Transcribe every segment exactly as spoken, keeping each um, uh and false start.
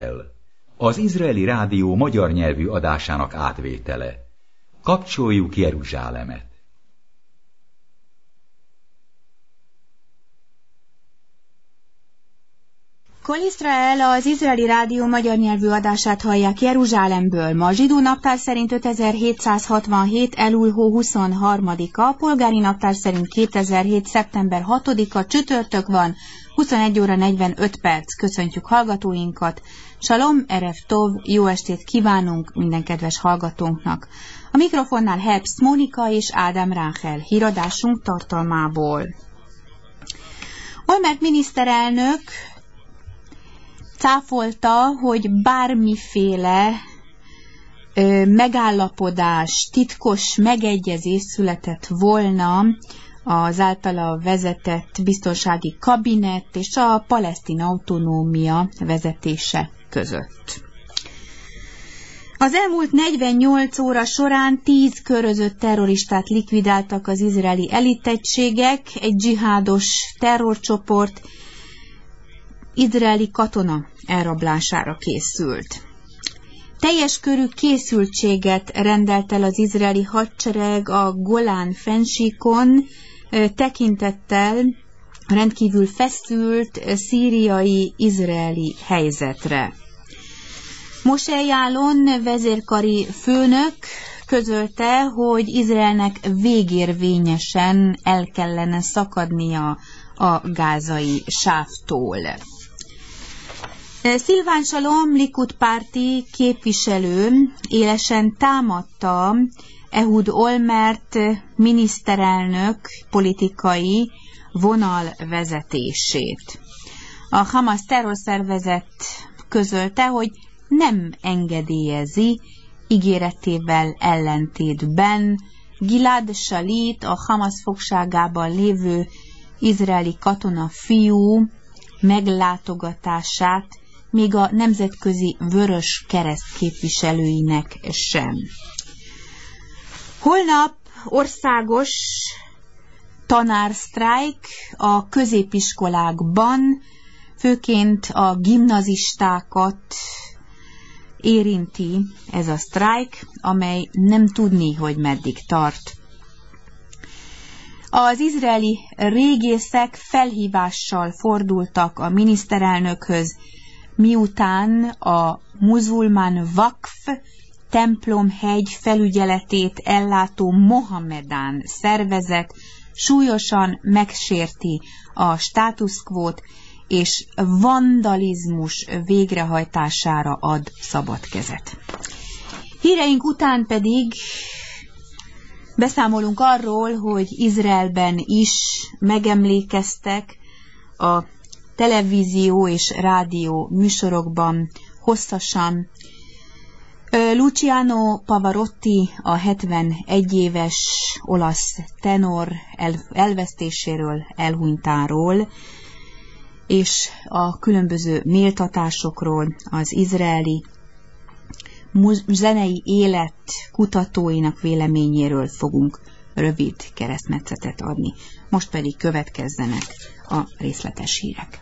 Az izraeli rádió magyar nyelvű adásának átvétele. Kapcsoljuk Jeruzsálemet! Kol Israel, az izraeli rádió magyar nyelvű adását hallják Jeruzsálemből. Ma a zsidó naptár szerint ötezer-hétszázhatvanhét. Elul hó huszonharmadika, a polgári naptár szerint kétezer-hét. szeptember hatodika, csütörtök van, huszonegy óra negyvenöt perc. Köszöntjük hallgatóinkat. Shalom, erev tov, jó estét kívánunk minden kedves hallgatónknak. A mikrofonnál Herbst Mónika és Ádám Ráhel, híradásunk tartalmából. Olmert miniszterelnök cáfolta, hogy bármiféle ö, megállapodás, titkos megegyezés született volna az általa vezetett biztonsági kabinet és a palesztin autonómia vezetése között. Az elmúlt negyvennyolc óra során tíz körözött terroristát likvidáltak az izraeli elitegységek, egy dzsihádos terrorcsoport izraeli katona elrablására készült. Teljes körű készültséget rendelt el az izraeli hadsereg a Golán fennsíkon, tekintettel rendkívül feszült szíriai-izraeli helyzetre. Moshe Yaalon vezérkari főnök közölte, hogy Izraelnek végérvényesen el kellene szakadnia a gázai sávtól. Szilván Salom, Likud párti képviselő élesen támadta Ehud Olmert miniszterelnök politikai vonalvezetését. A Hamas terrorszervezet közölte, hogy nem engedélyezi ígéretével ellentétben Gilad Shalit, a Hamas fogságában lévő izraeli katona fiú meglátogatását még a Nemzetközi Vörös Kereszt képviselőinek sem. Holnap országos tanársztrájk a középiskolákban, főként a gimnazistákat érinti ez a sztrájk, amely nem tudni, hogy meddig tart. Az izraeli régészek felhívással fordultak a miniszterelnökhöz, miután a muzulmán Vakf templomhegy felügyeletét ellátó Mohamedán szervezet súlyosan megsérti a státuszkvót, és vandalizmus végrehajtására ad szabad kezet. Híreink után pedig beszámolunk arról, hogy Izraelben is megemlékeztek a televízió és rádió műsorokban hosszasan. Luciano Pavarotti, a hetvenegy éves olasz tenor elvesztéséről, elhunytáról, és a különböző méltatásokról, az izraeli zenei élet kutatóinak véleményéről fogunk rövid keresztmetszetet adni. Most pedig következzenek a részletes hírek.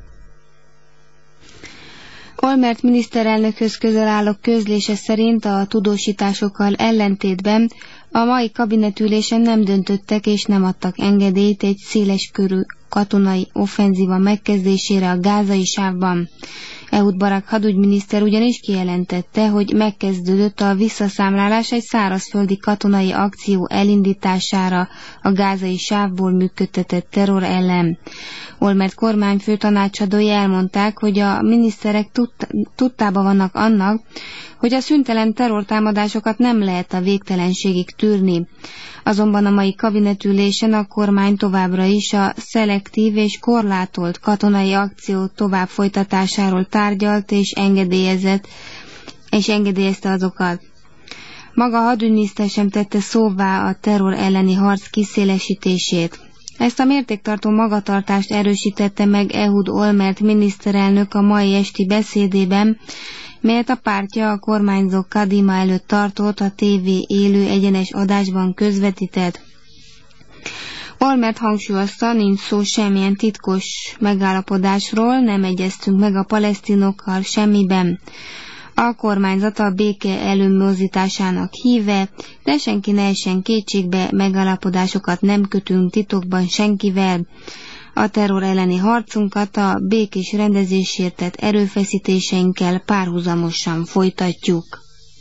Olmert miniszterelnökhöz közel álló közlése szerint a tudósításokkal ellentétben a mai kabinetülésen nem döntöttek és nem adtak engedélyt egy széleskörű katonai offenzíva megkezdésére a gázai sávban. Ehud Barak hadügyminiszter ugyanis kijelentette, hogy megkezdődött a visszaszámlálás egy szárazföldi katonai akció elindítására a gázai sávból működtetett terror ellen. Olmert kormányfő tanácsadói elmondták, hogy a miniszterek tudtában vannak annak, hogy a szüntelen terrortámadásokat nem lehet a végtelenségig tűrni. Azonban a mai kabinetülésen a kormány továbbra is a szelektív és korlátolt katonai akció tovább folytatásáról tárgyalt és engedélyezett, és engedélyezte azokat. Maga a hadügyminiszter sem tette szóvá a terror elleni harc kiszélesítését. Ezt a mértéktartó magatartást erősítette meg Ehud Olmert miniszterelnök a mai esti beszédében, melyet a pártja a kormányzó Kadima előtt tartott, a tévé élő egyenes adásban közvetített. Olmert hangsúlyozta, nincs szó semmilyen titkos megállapodásról, nem egyeztünk meg a palesztinokkal semmiben. A kormányzat a béke előmozdításának híve, de senki ne essen kétségbe, megállapodásokat nem kötünk titokban senkivel. A terror elleni harcunkat a békés rendezésért tett erőfeszítéseinkkel párhuzamosan folytatjuk.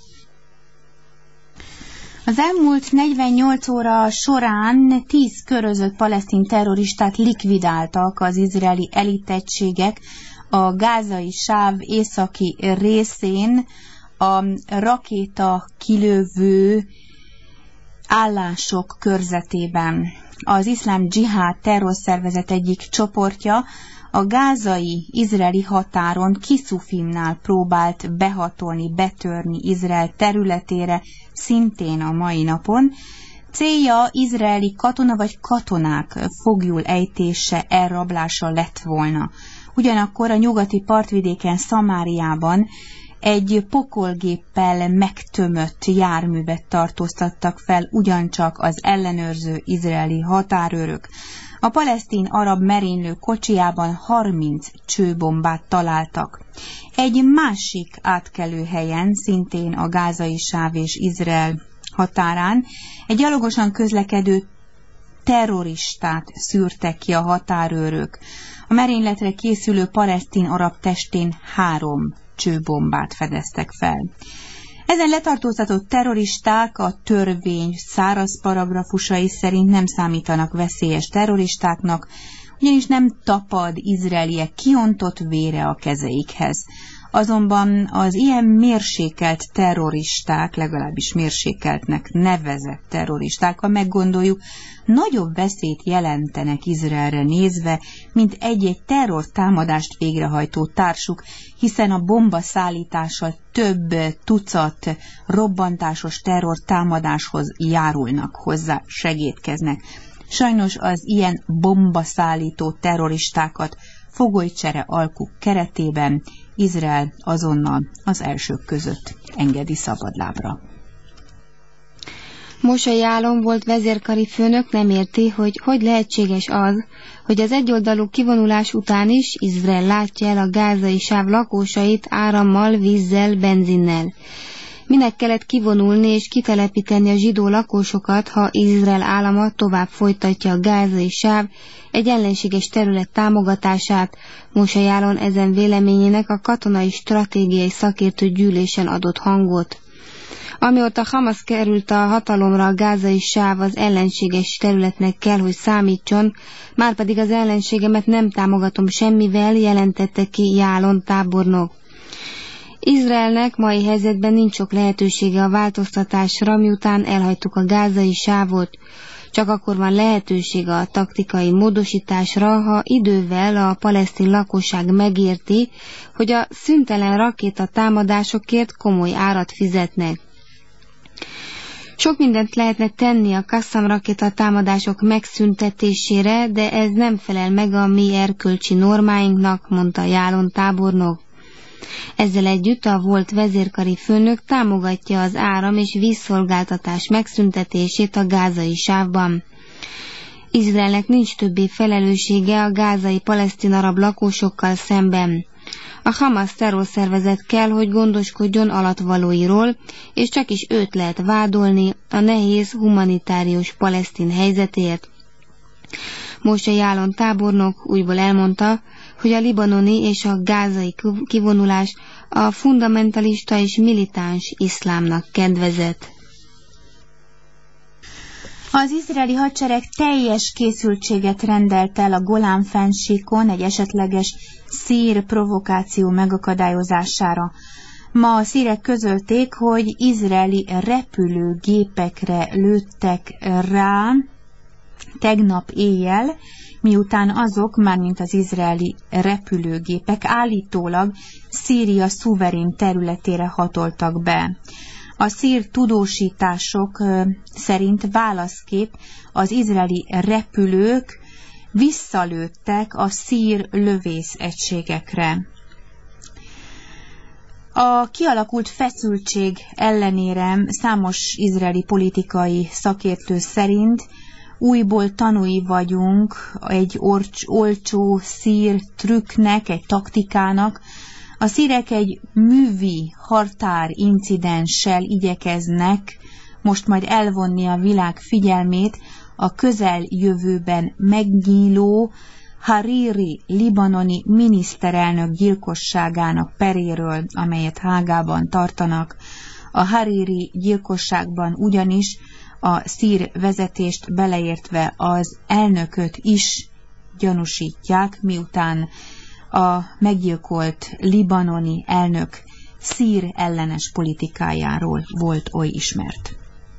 Az elmúlt negyvennyolc óra során tíz körözött palesztin terroristát likvidáltak az izraeli elitegységek a gázai sáv északi részén a rakéta kilövő állások körzetében. Az iszlám dzsihád terrorszervezet egyik csoportja a gázai izraeli határon Kisufimnál próbált behatolni, betörni Izrael területére szintén a mai napon. Célja izraeli katona vagy katonák foglyul ejtése, elrablása lett volna. Ugyanakkor a nyugati partvidéken, Szamáriában egy pokolgéppel megtömött járművet tartóztattak fel ugyancsak az ellenőrző izraeli határőrök. A palesztin-arab merénylő kocsijában harminc csőbombát találtak. Egy másik átkelőhelyen, szintén a gázai sáv és Izrael határán, egy gyalogosan közlekedő terroristát szűrtek ki a határőrök. A merényletre készülő palesztin-arab testén három csőbombát fedeztek fel. Ezen letartóztatott terroristák a törvény száraz paragrafusai szerint nem számítanak veszélyes terroristáknak, ugyanis nem tapad izraeliek kiontott vére a kezeikhez. Azonban az ilyen mérsékelt terroristák, legalábbis mérsékeltnek nevezett terroristák, ha meggondoljuk, nagyobb veszélyt jelentenek Izraelre nézve, mint egy-egy terrortámadást végrehajtó társuk, hiszen a bomba szállítással több tucat robbantásos terrortámadáshoz járulnak hozzá, segédkeznek. Sajnos az ilyen bombaszállító terroristákat fogolycsere alkuk keretében Izrael azonnal az elsők között engedi szabadlábra. Moshe Yaalon volt vezérkari főnök, nem érti, hogy hogy lehetséges az, hogy az egyoldalú kivonulás után is Izrael látja el a gázai sáv lakosait árammal, vízzel, benzinnel. Minek kellett kivonulni és kitelepíteni a zsidó lakosokat, ha Izrael állama tovább folytatja a gázai sáv egy ellenséges terület támogatását? Moshe Yaalon ezen véleményének a katonai stratégiai szakértő gyűlésen adott hangot. Amióta Hamas került a hatalomra, a gázai sáv az ellenséges területnek kell, hogy számítson, márpedig az ellenségemet nem támogatom semmivel, jelentette ki Yaalon tábornok. Izraelnek mai helyzetben nincs sok lehetősége a változtatásra, miután elhagytuk a gázai sávot. Csak akkor van lehetősége a taktikai módosításra, ha idővel a palesztin lakosság megérti, hogy a szüntelen rakéta támadásokért komoly árat fizetnek. Sok mindent lehetne tenni a Qassam rakéta támadások megszüntetésére, de ez nem felel meg a mi erkölcsi normáinknak, mondta Yaalon tábornok. Ezzel együtt a volt vezérkari főnök támogatja az áram- és vízszolgáltatás megszüntetését a gázai sávban. Izraelnek nincs többé felelőssége a gázai palesztin-arab lakósokkal szemben. A Hamas terrorszervezet kell, hogy gondoskodjon alattvalóiról, és csak is őt lehet vádolni a nehéz humanitárius palesztin helyzetért. Moshe Yaalon tábornok újból elmondta, hogy a libanoni és a gázai kivonulás a fundamentalista és militáns iszlámnak kedvezett. Az izraeli hadsereg teljes készültséget rendelt el a Golán-fennsíkon egy esetleges szír provokáció megakadályozására. Ma a szírek közölték, hogy izraeli repülőgépekre lőttek rá tegnap éjjel, miután azok, mármint az izraeli repülőgépek állítólag Szíria szuverén területére hatoltak be. A szír tudósítások szerint válaszképp az izraeli repülők visszalőttek a szír lövészegységekre. A kialakult feszültség ellenére számos izraeli politikai szakértő szerint újból tanúi vagyunk egy orcs, olcsó szír trükknek, egy taktikának. A szírek egy művi hartár incidenssel igyekeznek most majd elvonni a világ figyelmét a közeljövőben megnyíló Hariri libanoni miniszterelnök gyilkosságának peréről, amelyet Hágában tartanak. A Hariri gyilkosságban ugyanis a szír vezetést beleértve az elnököt is gyanúsítják, miután a meggyilkolt libanoni elnök szír ellenes politikájáról volt oly ismert.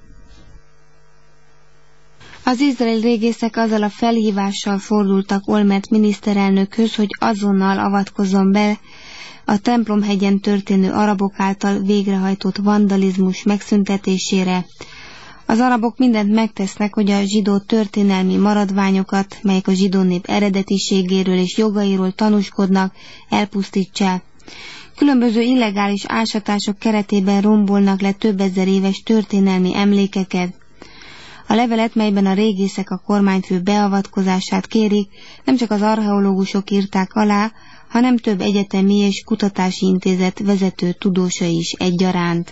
Az izraeli régészek azzal a felhívással fordultak Olmert miniszterelnökhöz, hogy azonnal avatkozzon be a Templomhegyen történő arabok által végrehajtott vandalizmus megszüntetésére. Az arabok mindent megtesznek, hogy a zsidó történelmi maradványokat, melyek a zsidó nép eredetiségéről és jogairól tanúskodnak, elpusztítsák. Különböző illegális ásatások keretében rombolnak le több ezer éves történelmi emlékeket. A levelet, melyben a régészek a kormányfő beavatkozását kérik, nem csak az archeológusok írták alá, hanem több egyetemi és kutatási intézet vezető tudósai is egyaránt.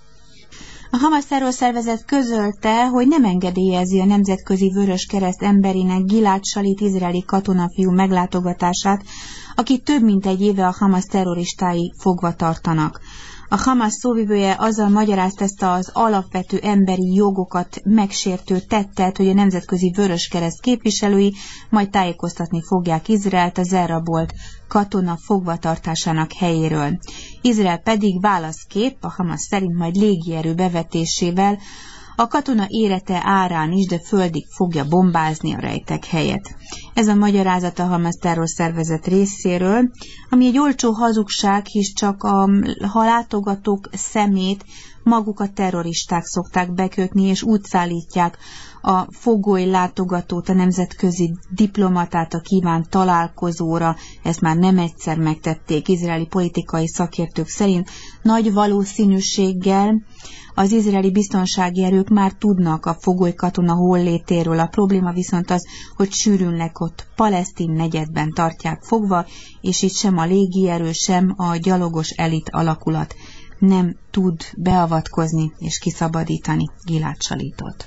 A Hamas terrorszervezet közölte, hogy nem engedélyezi a Nemzetközi Vöröskereszt emberének Gilad Shalit izraeli katonafiú meglátogatását, akit több mint egy éve a Hamas terroristái fogva tartanak. A Hamas szóvivője azzal magyarázta ezt az alapvető emberi jogokat megsértő tettet, hogy a Nemzetközi Vöröskereszt képviselői majd tájékoztatni fogják Izraelt az elrabolt katona fogvatartásának helyéről. Izrael pedig válaszképp, a Hamas szerint majd légierő bevetésével a katona élete árán is, de földig fogja bombázni a rejtek helyet. Ez a magyarázat a Hamas terrorszervezet részéről, ami egy olcsó hazugság, hisz csak a látogatók szemét maguk a terroristák szokták bekötni, és úgy szállítják a fogoly látogatót, a nemzetközi diplomatát a kívánt találkozóra. Ezt már nem egyszer megtették izraeli politikai szakértők szerint. Nagy valószínűséggel az izraeli biztonsági erők már tudnak a fogoly katona hollétéről. A probléma viszont az, hogy sűrűnleg ott palesztin negyedben tartják fogva, és itt sem a légierő, sem a gyalogos elit alakulat nem tud beavatkozni és kiszabadítani Gilad Shalitot.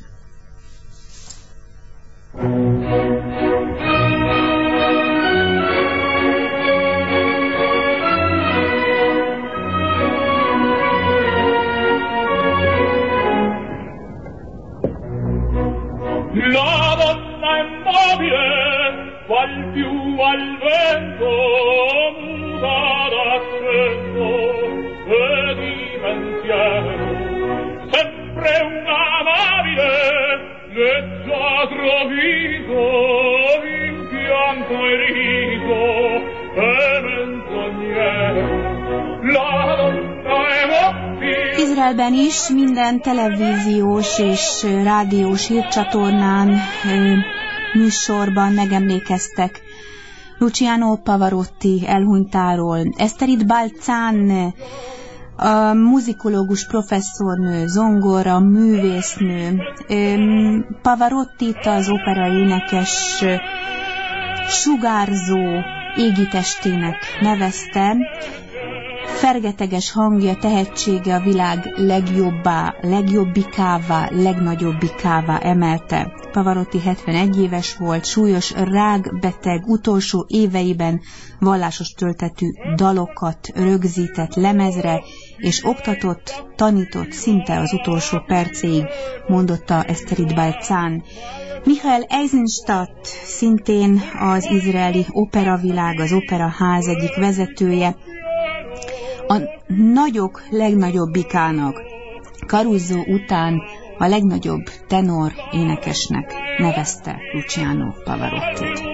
La donna immobile, qual più al vento, muta d'accento e di pensiero, sempre un amabile, leggiadro viso, in pianto e riso, e menzognero, la donna immobile. Izraelben is minden televíziós és rádiós hírcsatornán, műsorban megemlékeztek Luciano Pavarotti elhunytáról. Eszterit Balcán, a muzikológus professzornő, zongora, művésznő, Pavarottit az opera énekes sugárzó égitestének nevezte. Fergeteges hangja, tehetsége a világ legjobbá, legjobbikává, legnagyobbikává emelte. Pavarotti hetvenegy éves volt, súlyos rákbeteg, utolsó éveiben vallásos töltetű dalokat rögzített lemezre, és oktatott, tanított szinte az utolsó percéig, mondotta Eszterit Balcán. Michael Eisenstadt, szintén az izraeli operavilág, az operaház egyik vezetője, a nagyok legnagyobbikának, Caruso után a legnagyobb tenor énekesnek nevezte Luciano Pavarottit.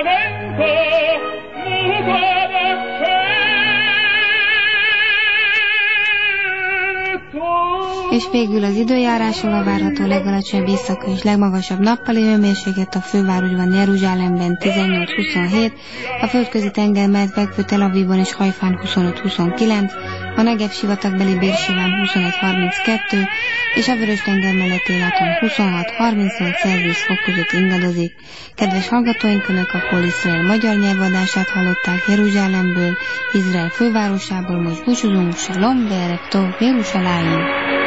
És végül az időjárásról: a várható legalacsonyabb éjszakai és legmagasabb nappali hőmérséklet a fővárosban, Jeruzsálemben tizennyolc huszonhét, a földközi tenger mellett fekvő Tel Avivban és Hajfán huszonöt huszonkilenc, a Negev sivatagbeli Bérsilám huszonegy harminckettő, és a Vörös-tenger melletti Laton huszonhat harmincnyolc Celsius fok között ingadozik. Kedves hallgatóink, Önök a Kol Izrael magyar nyelvadását hallották Jeruzsálemből, Izrael fővárosából. Most búcsúzunk, Shalom, Be'erev Tov, Jeruzsálem!